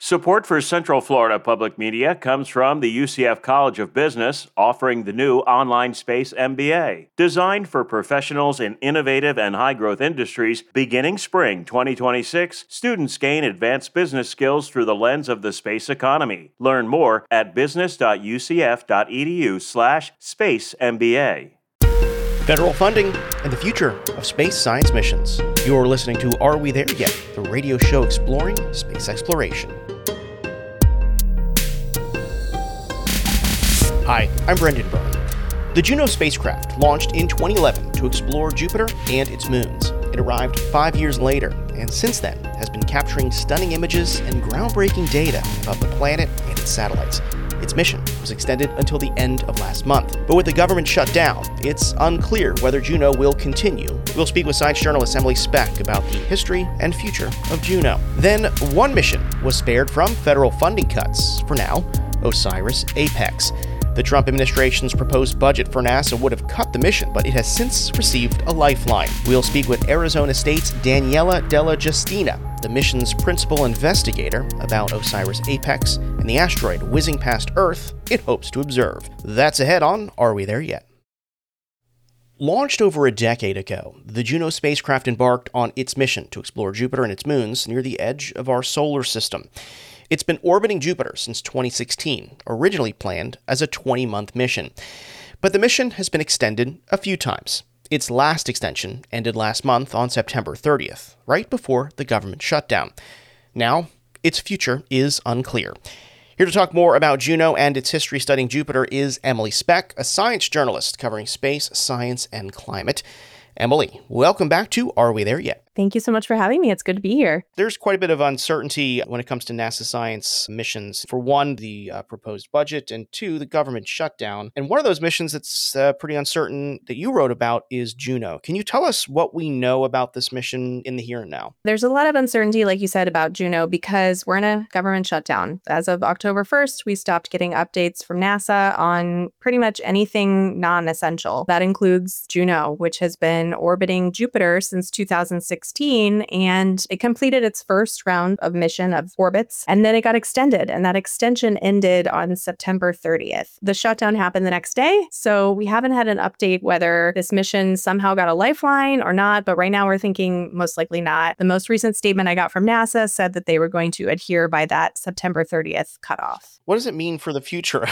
Support for Central Florida Public Media comes from the UCF College of Business, offering the new online space MBA. Designed for professionals in innovative and high-growth industries, beginning spring 2026, students gain advanced business skills through the lens of the space economy. Learn more at business.ucf.edu/space MBA. Federal funding and the future of space science missions. You're listening to Are We There Yet? The radio show exploring space exploration. Hi, I'm Brendan Byrne. The Juno spacecraft launched in 2011 to explore Jupiter and its moons. It arrived 5 years later, and since then has been capturing stunning images and groundbreaking data about the planet and its satellites. Its mission was extended until the end of last month. But with the government shut down, it's unclear whether Juno will continue. We'll speak with science journalist Emily Speck about the history and future of Juno. Then, one mission was spared from federal funding cuts. For now, OSIRIS-APEX. The Trump administration's proposed budget for NASA would have cut the mission, but it has since received a lifeline. We'll speak with Arizona State's Daniela Della Justina, the mission's principal investigator, about OSIRIS-APEX and the asteroid whizzing past Earth it hopes to observe. That's ahead on Are We There Yet? Launched over a decade ago, the Juno spacecraft embarked on its mission to explore Jupiter and its moons near the edge of our solar system. It's been orbiting Jupiter since 2016, originally planned as a 20-month mission. But the mission has been extended a few times. Its last extension ended last month on September 30th, right before the government shutdown. Now, its future is unclear. Here to talk more about Juno and its history studying Jupiter is Emily Speck, a science journalist covering space, science, and climate. Emily, welcome back to Are We There Yet? Thank you so much for having me. It's good to be here. There's quite a bit of uncertainty when it comes to NASA science missions. For one, the proposed budget, and two, the government shutdown. And one of those missions that's pretty uncertain that you wrote about is Juno. Can you tell us what we know about this mission in the here and now? There's a lot of uncertainty, like you said, about Juno because we're in a government shutdown. As of October 1st, we stopped getting updates from NASA on pretty much anything non-essential. That includes Juno, which has been orbiting Jupiter since 2016. And it completed its first round of mission of orbits, and then it got extended, and that extension ended on September 30th. The shutdown happened the next day, so we haven't had an update whether this mission somehow got a lifeline or not, but right now we're thinking most likely not. The most recent statement I got from NASA said that they were going to adhere by that September 30th cutoff. What does it mean for the future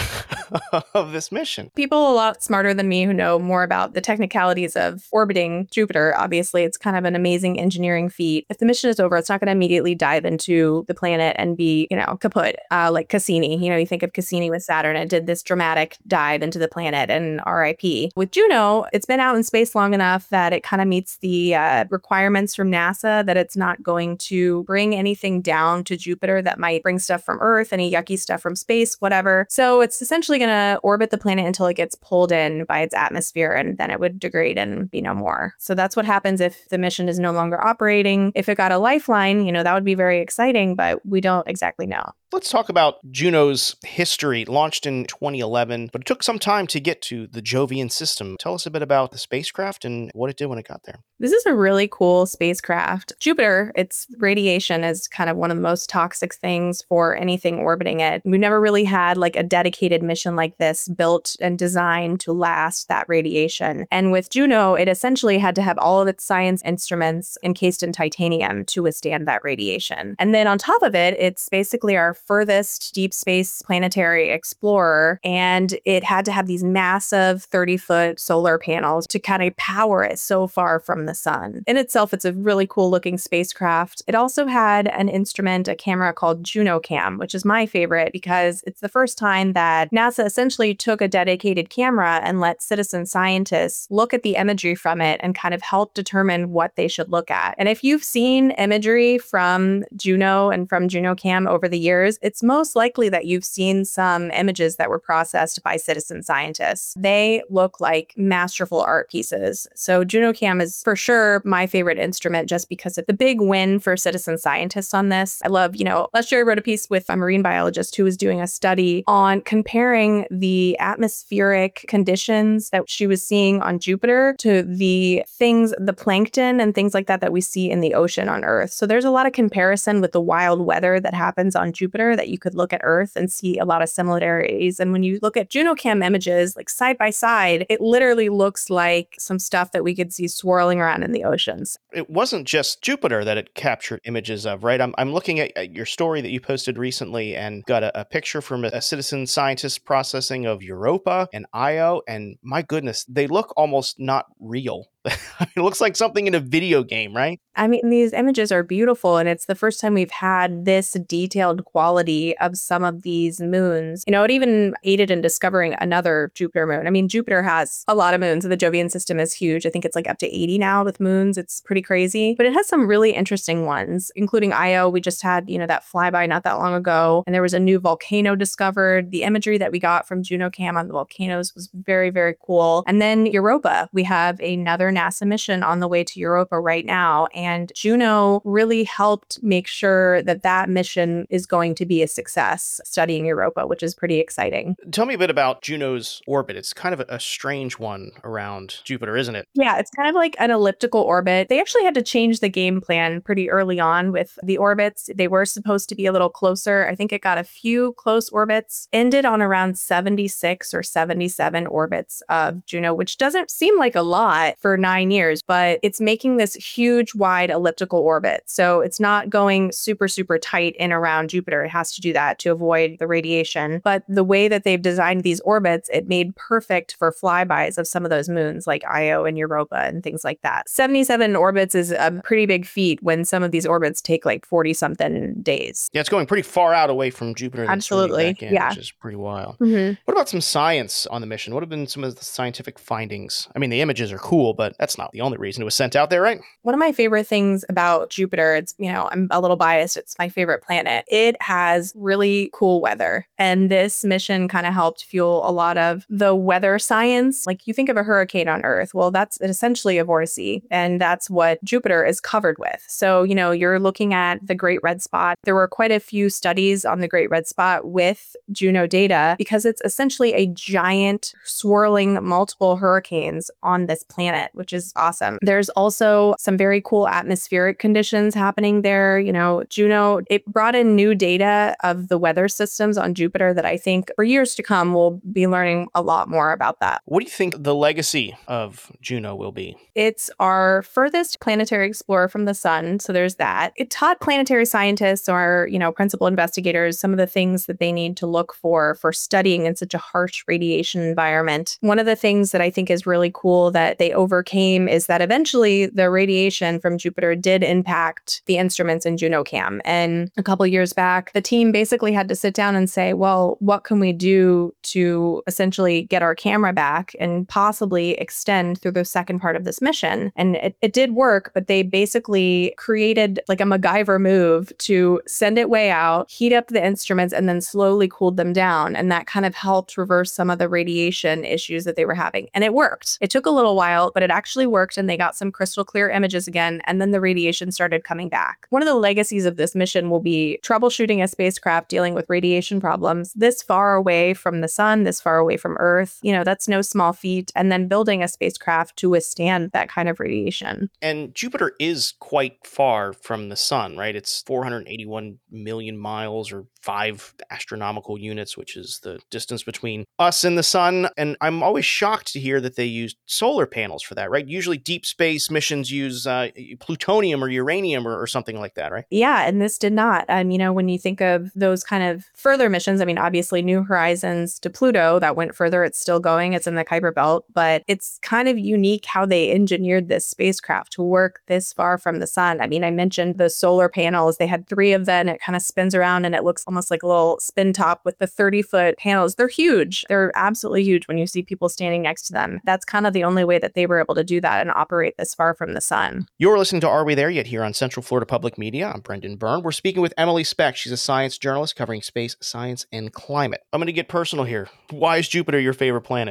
of this mission? People a lot smarter than me who know more about the technicalities of orbiting Jupiter. Obviously, it's kind of an amazing engineering feat. If the mission is over, it's not going to immediately dive into the planet and be, kaput. Like Cassini, you think of Cassini with Saturn. It did this dramatic dive into the planet and RIP. With Juno, it's been out in space long enough that it kind of meets the requirements from NASA that it's not going to bring anything down to Jupiter that might bring stuff from Earth, any yucky stuff from space, whatever. So it's essentially going to orbit the planet until it gets pulled in by its atmosphere, and then it would degrade and be no more. So that's what happens if the mission is no longer operating. If it got a lifeline, that would be very exciting, but we don't exactly know. Let's talk about Juno's history. Launched in 2011, but it took some time to get to the Jovian system. Tell us a bit about the spacecraft and what it did when it got there. This is a really cool spacecraft. Jupiter, its radiation is kind of one of the most toxic things for anything orbiting it. We've never really had like a dedicated mission like this built and designed to last that radiation. And with Juno, it essentially had to have all of its science instruments encased in titanium to withstand that radiation. And then on top of it, it's basically our furthest deep space planetary explorer, and it had to have these massive 30-foot solar panels to kind of power it so far from the sun. In itself, it's a really cool looking spacecraft. It also had an instrument, a camera called JunoCam, which is my favorite because it's the first time that NASA essentially took a dedicated camera and let citizen scientists look at the imagery from it and kind of help determine what they should look at. And if you've seen imagery from Juno and from JunoCam over the years, it's most likely that you've seen some images that were processed by citizen scientists. They look like masterful art pieces. So JunoCam is for sure my favorite instrument just because of the big win for citizen scientists on this. I love, last year I wrote a piece with a marine biologist who was doing a study on comparing the atmospheric conditions that she was seeing on Jupiter to the things, the plankton and things like that we see in the ocean on Earth. So there's a lot of comparison with the wild weather that happens on Jupiter Jupiter that you could look at Earth and see a lot of similarities. And when you look at JunoCam images, like side by side, it literally looks like some stuff that we could see swirling around in the oceans. It wasn't just Jupiter that it captured images of, right? I'm looking at your story that you posted recently and got a picture from a citizen scientist processing of Europa and Io, and my goodness, they look almost not real. It looks like something in a video game, right? I mean, these images are beautiful, and it's the first time we've had this detailed quality of some of these moons. It even aided in discovering another Jupiter moon. I mean, Jupiter has a lot of moons, and the Jovian system is huge. I think it's like up to 80 now with moons. It's pretty crazy, but it has some really interesting ones, including Io. We just had, that flyby not that long ago, and there was a new volcano discovered. The imagery that we got from JunoCam on the volcanoes was very, very cool. And then Europa, we have another NASA mission on the way to Europa right now. And Juno really helped make sure that mission is going to be a success studying Europa, which is pretty exciting. Tell me a bit about Juno's orbit. It's kind of a strange one around Jupiter, isn't it? Yeah, it's kind of like an elliptical orbit. They actually had to change the game plan pretty early on with the orbits. They were supposed to be a little closer. I think it got a few close orbits, ended on around 76 or 77 orbits of Juno, which doesn't seem like a lot for 9 years, but it's making this huge, wide elliptical orbit. So it's not going super, super tight in around Jupiter. It has to do that to avoid the radiation. But the way that they've designed these orbits, it made perfect for flybys of some of those moons like Io and Europa and things like that. 77 orbits is a pretty big feat when some of these orbits take like 40 something days. Yeah, it's going pretty far out away from Jupiter. Absolutely. Yeah. Which is pretty wild. Mm-hmm. What about some science on the mission? What have been some of the scientific findings? I mean, the images are cool, but that's not the only reason it was sent out there, right? One of my favorite things about Jupiter, it's, I'm a little biased. It's my favorite planet. It has really cool weather. And this mission kind of helped fuel a lot of the weather science. Like you think of a hurricane on Earth. Well, that's essentially a vortice. And that's what Jupiter is covered with. So, you're looking at the Great Red Spot. There were quite a few studies on the Great Red Spot with Juno data because it's essentially a giant swirling multiple hurricanes on this planet, which is awesome. There's also some very cool atmospheric conditions happening there. Juno, it brought in new data of the weather systems on Jupiter that I think for years to come, we'll be learning a lot more about that. What do you think the legacy of Juno will be? It's our furthest planetary explorer from the sun. So there's that. It taught planetary scientists or, principal investigators some of the things that they need to look for studying in such a harsh radiation environment. One of the things that I think is really cool that they overcame is that eventually the radiation from Jupiter did impact the instruments in JunoCam. And a couple years back, the team basically had to sit down and say, well, what can we do to essentially get our camera back and possibly extend through the second part of this mission? And it did work, but they basically created like a MacGyver move to send it way out, heat up the instruments, and then slowly cooled them down. And that kind of helped reverse some of the radiation issues that they were having. And it worked. It took a little while, but it actually worked, and they got some crystal clear images again, and then the radiation started coming back. One of the legacies of this mission will be troubleshooting a spacecraft dealing with radiation problems this far away from the sun, this far away from Earth. That's no small feat. And then building a spacecraft to withstand that kind of radiation. And Jupiter is quite far from the sun, right? It's 481 million miles or 5 astronomical units, which is the distance between us and the sun. And I'm always shocked to hear that they used solar panels for that, right? Usually deep space missions use plutonium or uranium or something like that, right? Yeah, and this did not. When you think of those kind of further missions, obviously New Horizons to Pluto, that went further. It's still going. It's in the Kuiper Belt, but it's kind of unique how they engineered this spacecraft to work this far from the sun. I mentioned the solar panels. They had 3 of them. It kind of spins around and it looks almost like a little spin top with the 30-foot panels. They're huge. They're absolutely huge when you see people standing next to them. That's kind of the only way that they were able to do that and operate this far from the sun. You're listening to Are We There Yet? Here on Central Florida Public Media. I'm Brendan Byrne. We're speaking with Emily Speck. She's a science journalist covering space, science, and climate. I'm going to get personal here. Why is Jupiter your favorite planet?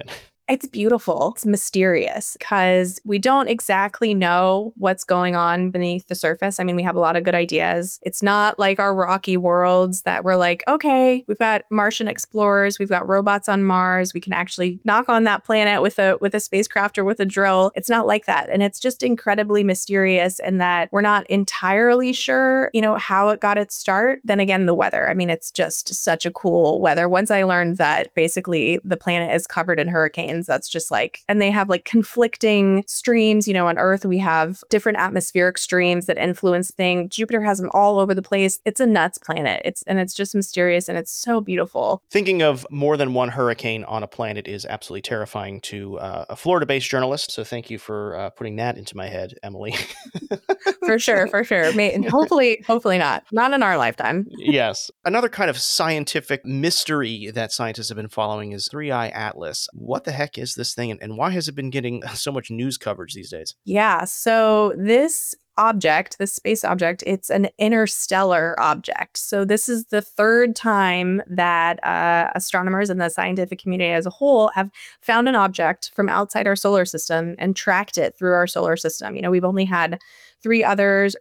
It's beautiful. It's mysterious because we don't exactly know what's going on beneath the surface. I mean, we have a lot of good ideas. It's not like our rocky worlds that we're like, okay, we've got Martian explorers, we've got robots on Mars, we can actually knock on that planet with a spacecraft or with a drill. It's not like that. And it's just incredibly mysterious in that we're not entirely sure, how it got its start. Then again, the weather. I mean, it's just such a cool weather. Once I learned that basically the planet is covered in hurricanes, that's just and they have conflicting streams. On Earth, we have different atmospheric streams that influence things. Jupiter has them all over the place. It's a nuts planet. It's just mysterious and it's so beautiful. Thinking of more than one hurricane on a planet is absolutely terrifying to a Florida-based journalist. So thank you for putting that into my head, Emily. For sure. Hopefully not in our lifetime. Yes. Another kind of scientific mystery that scientists have been following is 3I Atlas. What the heck is this thing and why has it been getting so much news coverage these days? Yeah. So this space object, it's an interstellar object. So this is the third time that astronomers and the scientific community as a whole have found an object from outside our solar system and tracked it through our solar system. We've only had two others.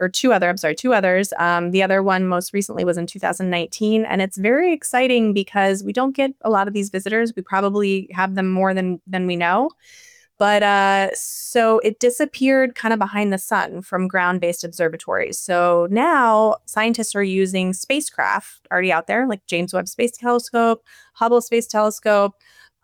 The other one most recently was in 2019. And it's very exciting because we don't get a lot of these visitors. We probably have them more than we know. But so it disappeared kind of behind the sun from ground-based observatories. So now scientists are using spacecraft already out there, like James Webb Space Telescope, Hubble Space Telescope.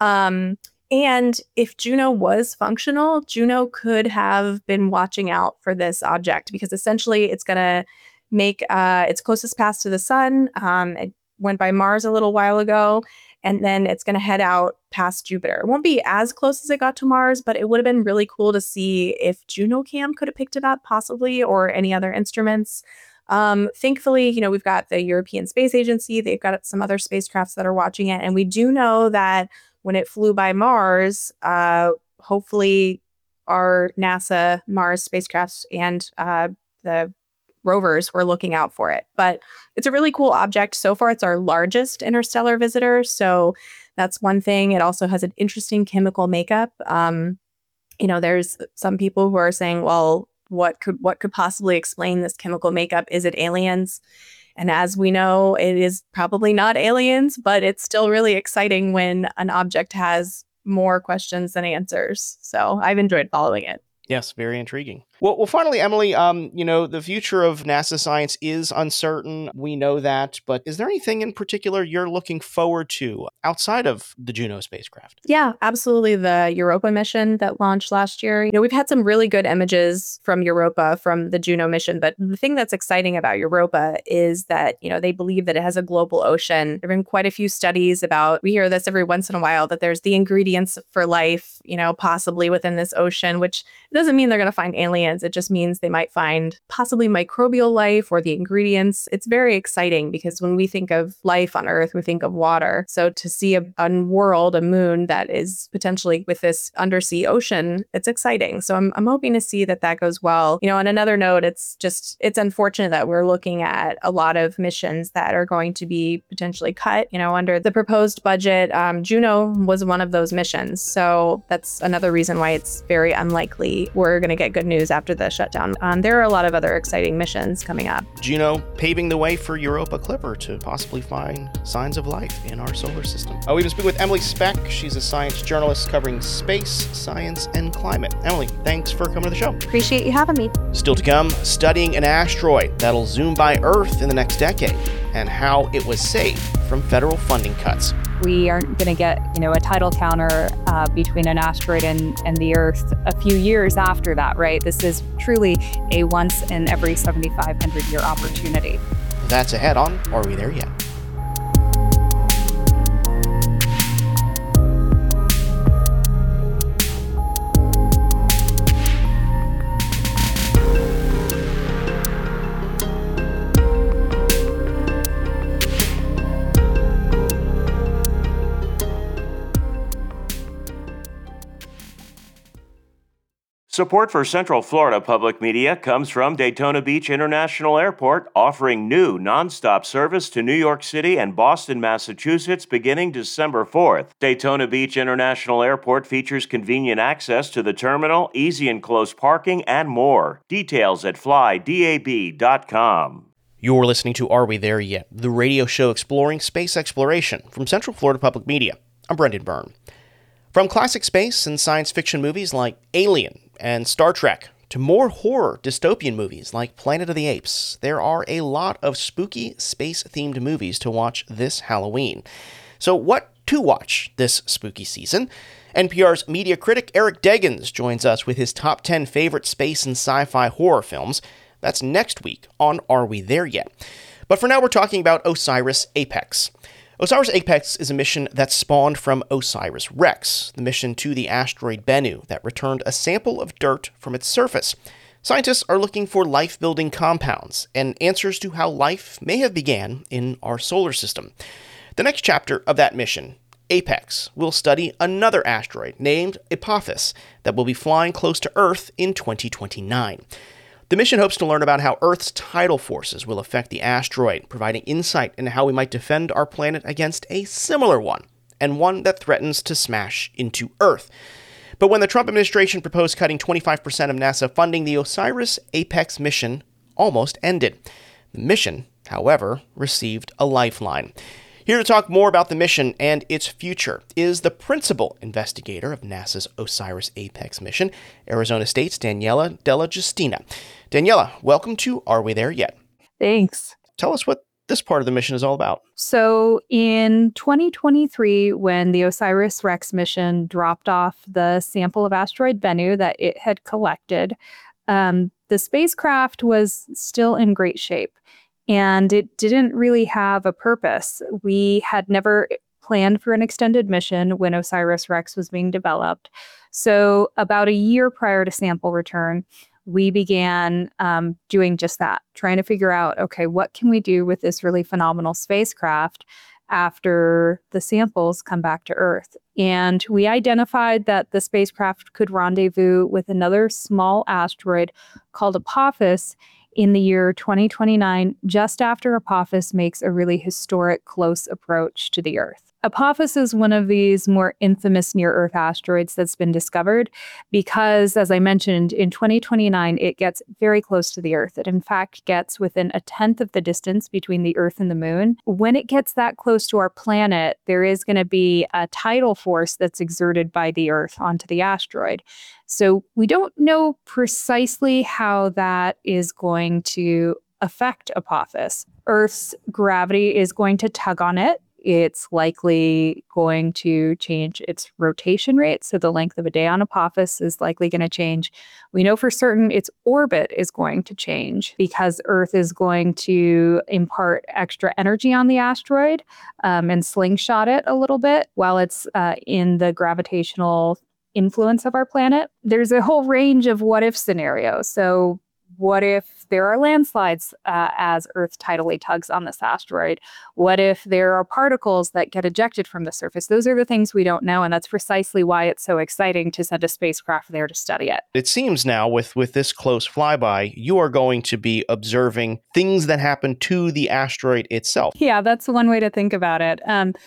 And if Juno was functional, Juno could have been watching out for this object because essentially it's going to make its closest pass to the sun. It went by Mars a little while ago. And then it's going to head out past Jupiter. It won't be as close as it got to Mars, but it would have been really cool to see if JunoCam could have picked it up possibly, or any other instruments. Thankfully, we've got the European Space Agency. They've got some other spacecrafts that are watching it. And we do know that when it flew by Mars, hopefully our NASA Mars spacecrafts and the rovers were looking out for it. But it's a really cool object. So far, it's our largest interstellar visitor. So that's one thing. It also has an interesting chemical makeup. There's some people who are saying, well, what could possibly explain this chemical makeup? Is it aliens? And as we know, it is probably not aliens, but it's still really exciting when an object has more questions than answers. So I've enjoyed following it. Yes, very intriguing. Well, finally, Emily, the future of NASA science is uncertain. We know that, but is there anything in particular you're looking forward to outside of the Juno spacecraft? Yeah, absolutely. The Europa mission that launched last year. We've had some really good images from Europa from the Juno mission, but the thing that's exciting about Europa is that, they believe that it has a global ocean. There have been quite a few studies we hear this every once in a while, that there's the ingredients for life, possibly within this ocean, which doesn't mean they're going to find aliens. It just means they might find possibly microbial life or the ingredients. It's very exciting because when we think of life on Earth, we think of water. So to see a world, a moon that is potentially with this undersea ocean, it's exciting. So I'm hoping to see that goes well. On another note, it's unfortunate that we're looking at a lot of missions that are going to be potentially cut, under the proposed budget. Juno was one of those missions. So that's another reason why it's very unlikely we're going to get good news after the shutdown. There are a lot of other exciting missions coming up. Juno paving the way for Europa Clipper to possibly find signs of life in our solar system. We've been speaking with Emily Speck. She's a science journalist covering space, science, and climate. Emily, thanks for coming to the show. Appreciate you having me. Still to come, studying an asteroid that'll zoom by Earth in the next decade and how it was saved from federal funding cuts. We aren't going to get, a tidal counter between an asteroid and the Earth a few years after that, right? This is truly a once in every 7,500-year opportunity. That's ahead on Are We There Yet? Support for Central Florida Public Media comes from Daytona Beach International Airport, offering new nonstop service to New York City and Boston, Massachusetts, beginning December 4th. Daytona Beach International Airport features convenient access to the terminal, easy and close parking, and more. Details at flydab.com. You're listening to Are We There Yet?, the radio show exploring space exploration from Central Florida Public Media. I'm Brendan Byrne. From classic space and science fiction movies like Alien and Star Trek to more horror dystopian movies like Planet of the Apes, there are a lot of spooky space-themed movies to watch this Halloween. So what to watch this spooky season? NPR's media critic Eric Deggans joins us with his top 10 favorite space and sci-fi horror films. That's next week on Are We There Yet? But for now, we're talking about OSIRIS-APEX. OSIRIS-APEX is a mission that spawned from OSIRIS-REx, the mission to the asteroid Bennu that returned a sample of dirt from its surface. Scientists are looking for life-building compounds and answers to how life may have began in our solar system. The next chapter of that mission, APEX, will study another asteroid named Apophis that will be flying close to Earth in 2029. The mission hopes to learn about how Earth's tidal forces will affect the asteroid, providing insight into how we might defend our planet against a similar one, and one that threatens to smash into Earth. But when the Trump administration proposed cutting 25% of NASA funding, the OSIRIS-APEX mission almost ended. The mission, however, received a lifeline. Here to talk more about the mission and its future is the principal investigator of NASA's OSIRIS-APEX mission, Arizona State's Daniela Della Justina. Daniela, welcome to Are We There Yet? Thanks. Tell us what this part of the mission is all about. So in 2023, when the OSIRIS-REx mission dropped off the sample of asteroid Bennu that it had collected, the spacecraft was still in great shape. And it didn't really have a purpose. We had never planned for an extended mission when OSIRIS-REx was being developed. So about a year prior to sample return, we began doing just that, trying to figure out, okay, what can we do with this really phenomenal spacecraft after the samples come back to Earth? And we identified that the spacecraft could rendezvous with another small asteroid called Apophis in the year 2029, just after Apophis makes a really historic close approach to the Earth. Apophis is one of these more infamous near-Earth asteroids that's been discovered because, as I mentioned, in 2029, it gets very close to the Earth. It, in fact, gets within a tenth of the distance between the Earth and the Moon. When it gets that close to our planet, there is going to be a tidal force that's exerted by the Earth onto the asteroid. So we don't know precisely how that is going to affect Apophis. Earth's gravity is going to tug on it. It's likely going to change its rotation rate, so the length of a day on Apophis is likely going to change. We know for certain its orbit is going to change because Earth is going to impart extra energy on the asteroid and slingshot it a little bit while it's in the gravitational influence of our planet. There's a whole range of what-if scenarios. So what if there are landslides as Earth tidally tugs on this asteroid? What if there are particles that get ejected from the surface? Those are the things we don't know, and that's precisely why it's so exciting to send a spacecraft there to study it. It seems now with this close flyby, you are going to be observing things that happen to the asteroid itself. Yeah, that's one way to think about it.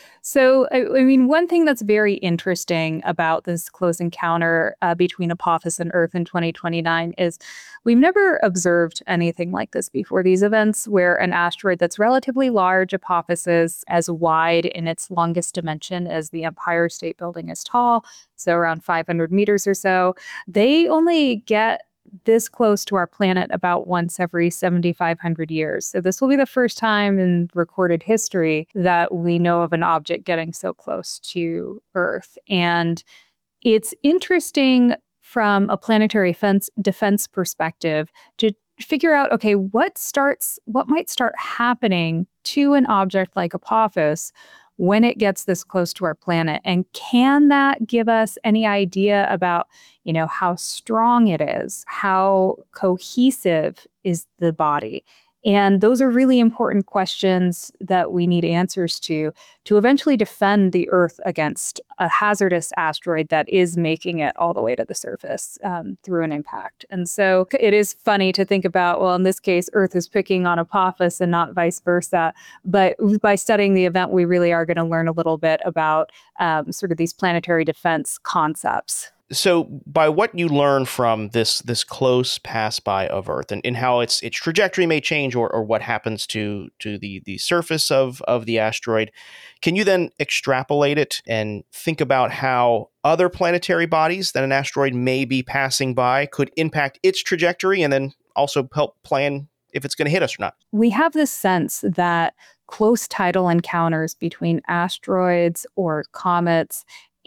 So, one thing that's very interesting about this close encounter between Apophis and Earth in 2029 is we've never observed anything like this before. These events where an asteroid that's relatively large, Apophis is as wide in its longest dimension as the Empire State Building is tall, so around 500 meters or so, they only get this close to our planet about once every 7,500 years. So this will be the first time in recorded history that we know of an object getting so close to Earth. And it's interesting from a planetary defense perspective to figure out, okay, what might start happening to an object like Apophis when it gets this close to our planet? And can that give us any idea about, how strong it is, how cohesive is the body? And those are really important questions that we need answers to eventually defend the Earth against a hazardous asteroid that is making it all the way to the surface through an impact. And so it is funny to think about, well, in this case, Earth is picking on Apophis and not vice versa. But by studying the event, we really are going to learn a little bit about sort of these planetary defense concepts. So by what you learn from this close pass by of Earth and how its trajectory may change or what happens to the surface of the asteroid, can you then extrapolate it and think about how other planetary bodies that an asteroid may be passing by could impact its trajectory and then also help plan if it's going to hit us or not? We have this sense that close tidal encounters between asteroids or comets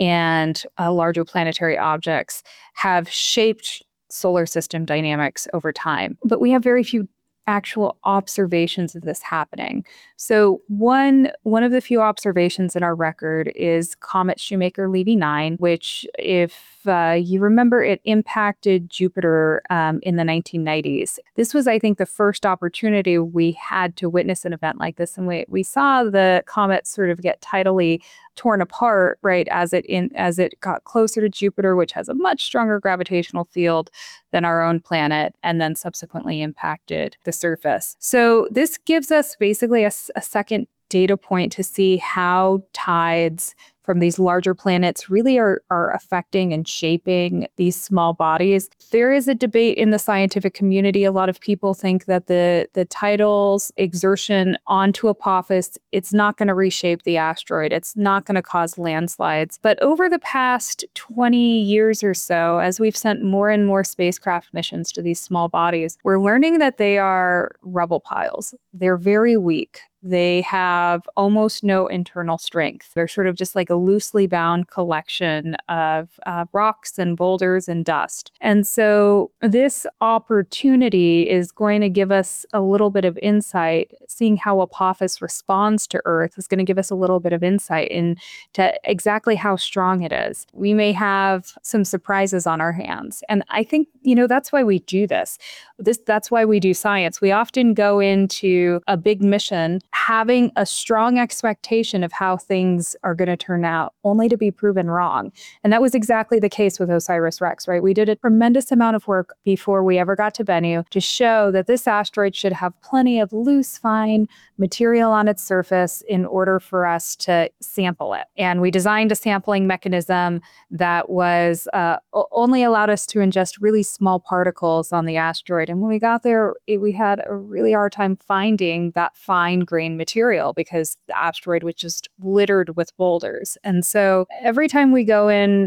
and larger planetary objects have shaped solar system dynamics over time. But we have very few actual observations of this happening. So one of the few observations in our record is Comet Shoemaker-Levy 9, which, if you remember, it impacted Jupiter in the 1990s. This was, I think, the first opportunity we had to witness an event like this. And we saw the comet sort of get tidally torn apart, right, as it got closer to Jupiter, which has a much stronger gravitational field than our own planet, and then subsequently impacted the surface. So this gives us basically a second data point to see how tides from these larger planets really are affecting and shaping these small bodies. There is a debate in the scientific community. A lot of people think that the tidal's exertion onto Apophis, it's not going to reshape the asteroid. It's not going to cause landslides. But over the past 20 years or so, as we've sent more and more spacecraft missions to these small bodies, we're learning that they are rubble piles. They're very weak. They have almost no internal strength. They're sort of just like a loosely bound collection of rocks and boulders and dust. And so this opportunity is going to give us a little bit of insight. Seeing how Apophis responds to Earth is going to give us a little bit of insight into exactly how strong it is. We may have some surprises on our hands. And I think, that's why we do this. That's why we do science. We often go into a big mission having a strong expectation of how things are going to turn out, only to be proven wrong. And that was exactly the case with OSIRIS-REx, right? We did a tremendous amount of work before we ever got to Bennu to show that this asteroid should have plenty of loose, fine material on its surface in order for us to sample it. And we designed a sampling mechanism that was only allowed us to ingest really small particles on the asteroid. And when we got there, we had a really hard time finding that fine grain material because the asteroid was just littered with boulders. And so every time we go in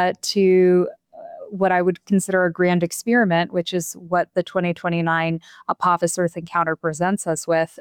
to what I would consider a grand experiment, which is what the 2029 Apophis Earth encounter presents us with,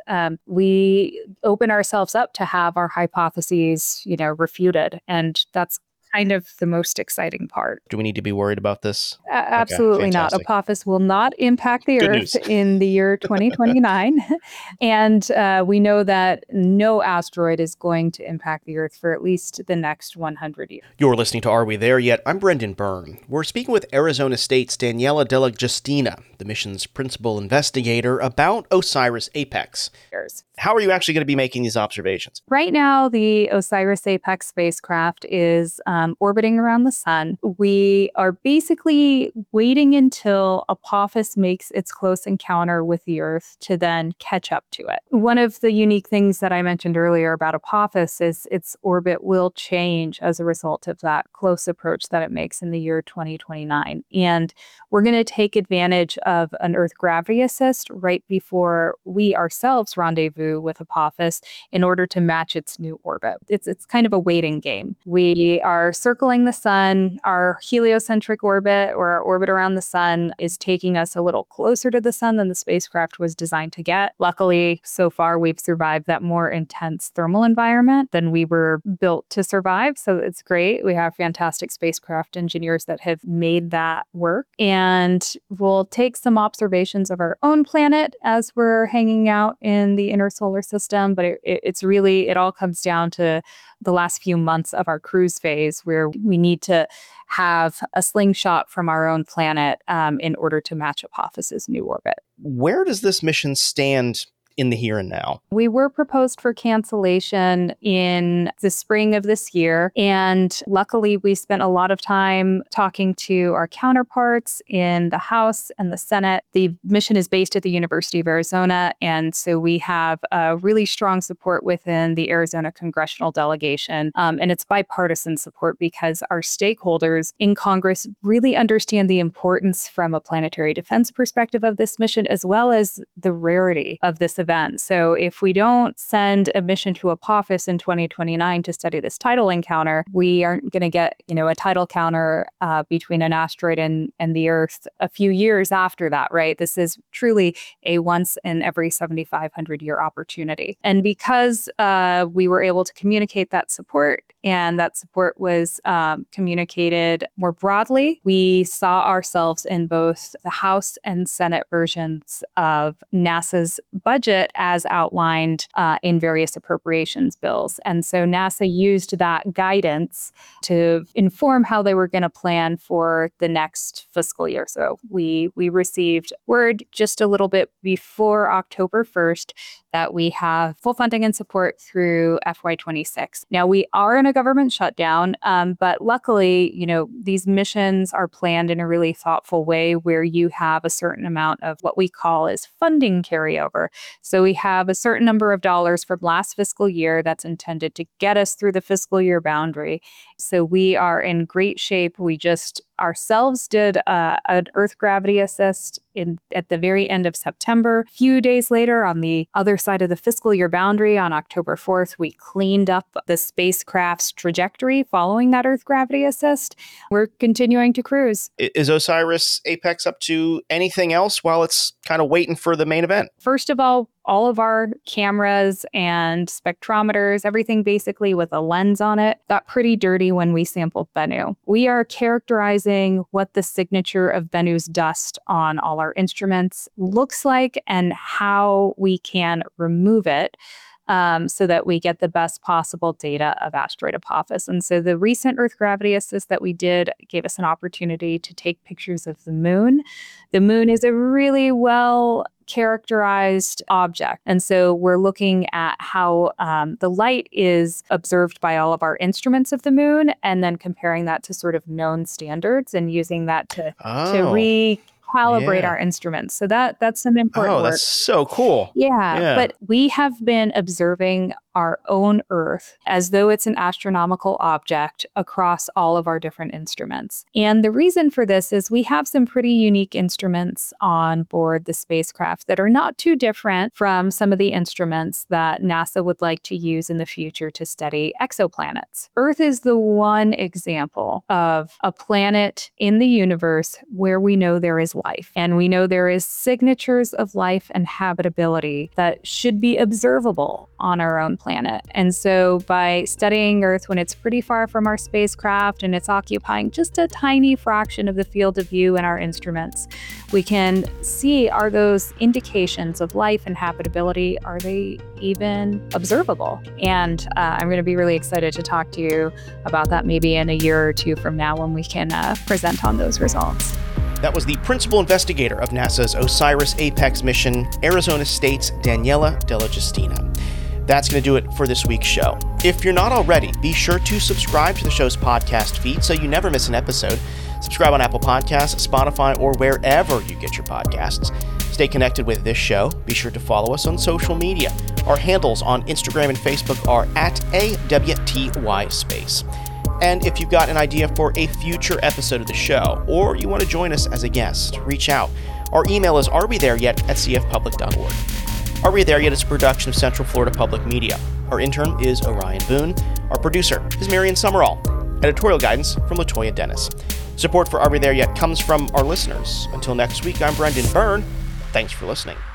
we open ourselves up to have our hypotheses, refuted. And that's kind of the most exciting part. Do we need to be worried about this? Absolutely not. Apophis will not impact the Earth in the year 2029. And we know that no asteroid is going to impact the Earth for at least the next 100 years. You're listening to Are We There Yet? I'm Brendan Byrne. We're speaking with Arizona State's Daniela Della Justina, the mission's principal investigator, about OSIRIS-APEX. How are you actually going to be making these observations? Right now, the OSIRIS-APEX spacecraft is orbiting around the sun. We are basically waiting until Apophis makes its close encounter with the Earth to then catch up to it. One of the unique things that I mentioned earlier about Apophis is its orbit will change as a result of that close approach that it makes in the year 2029. And we're going to take advantage of an Earth gravity assist right before we ourselves rendezvous with Apophis in order to match its new orbit. It's kind of a waiting game. We are circling the sun. Our heliocentric orbit, or our orbit around the sun, is taking us a little closer to the sun than the spacecraft was designed to get. Luckily, so far, we've survived that more intense thermal environment than we were built to survive. So it's great. We have fantastic spacecraft engineers that have made that work. And we'll take some observations of our own planet as we're hanging out in the inner solar system. But it all comes down to the last few months of our cruise phase where we need to have a slingshot from our own planet in order to match Apophis's new orbit. Where does this mission stand in the here and now? We were proposed for cancellation in the spring of this year. And luckily, we spent a lot of time talking to our counterparts in the House and the Senate. The mission is based at the University of Arizona. And so we have really strong support within the Arizona congressional delegation. And it's bipartisan support because our stakeholders in Congress really understand the importance from a planetary defense perspective of this mission, as well as the rarity of this event. So if we don't send a mission to Apophis in 2029 to study this tidal encounter, we aren't going to get, a tidal counter between an asteroid and the Earth a few years after that, right? This is truly a once in every 7,500 year opportunity. And because we were able to communicate that support, and that support was communicated more broadly, we saw ourselves in both the House and Senate versions of NASA's budget as outlined in various appropriations bills. And so NASA used that guidance to inform how they were going to plan for the next fiscal year. So we received word just a little bit before October 1st that we have full funding and support through FY26. Now, we are in a government shutdown, but luckily, these missions are planned in a really thoughtful way where you have a certain amount of what we call as funding carryover. So we have a certain number of dollars from last fiscal year that's intended to get us through the fiscal year boundary. So we are in great shape. We just ourselves did an Earth gravity assist at the very end of September. A few days later, on the other side of the fiscal year boundary, on October 4th, we cleaned up the spacecraft's trajectory following that Earth gravity assist. We're continuing to cruise. Is OSIRIS-APEX up to anything else while it's kind of waiting for the main event? First of all of our cameras and spectrometers, everything basically with a lens on it, got pretty dirty when we sampled Bennu. We are characterizing what the signature of Bennu's dust on all our instruments looks like and how we can remove it so that we get the best possible data of asteroid Apophis. And so the recent Earth gravity assist that we did gave us an opportunity to take pictures of the moon. The moon is a really well characterized object. And so we're looking at how the light is observed by all of our instruments of the moon and then comparing that to sort of known standards and using that to recalibrate our instruments. So that's some important work. Oh, that's so cool. Yeah, but we have been observing our own Earth as though it's an astronomical object across all of our different instruments. And the reason for this is we have some pretty unique instruments on board the spacecraft that are not too different from some of the instruments that NASA would like to use in the future to study exoplanets. Earth is the one example of a planet in the universe where we know there is life. And we know there is signatures of life and habitability that should be observable on our own planet. And so by studying Earth when it's pretty far from our spacecraft and it's occupying just a tiny fraction of the field of view in our instruments, we can see, are those indications of life and habitability, are they even observable? And I'm going to be really excited to talk to you about that maybe in a year or two from now when we can present on those results. That was the principal investigator of NASA's OSIRIS-APEX mission, Arizona State's Daniela Della Justina. That's going to do it for this week's show. If you're not already, be sure to subscribe to the show's podcast feed so you never miss an episode. Subscribe on Apple Podcasts, Spotify, or wherever you get your podcasts. Stay connected with this show. Be sure to follow us on social media. Our handles on Instagram and Facebook are @AWTYSpace. And if you've got an idea for a future episode of the show, or you want to join us as a guest, reach out. Our email is areWethet@cfpublic.org. Are We There Yet is a production of Central Florida Public Media. Our intern is Orion Boone. Our producer is Marian Summerall. Editorial guidance from LaToya Dennis. Support for Are We There Yet comes from our listeners. Until next week, I'm Brendan Byrne. Thanks for listening.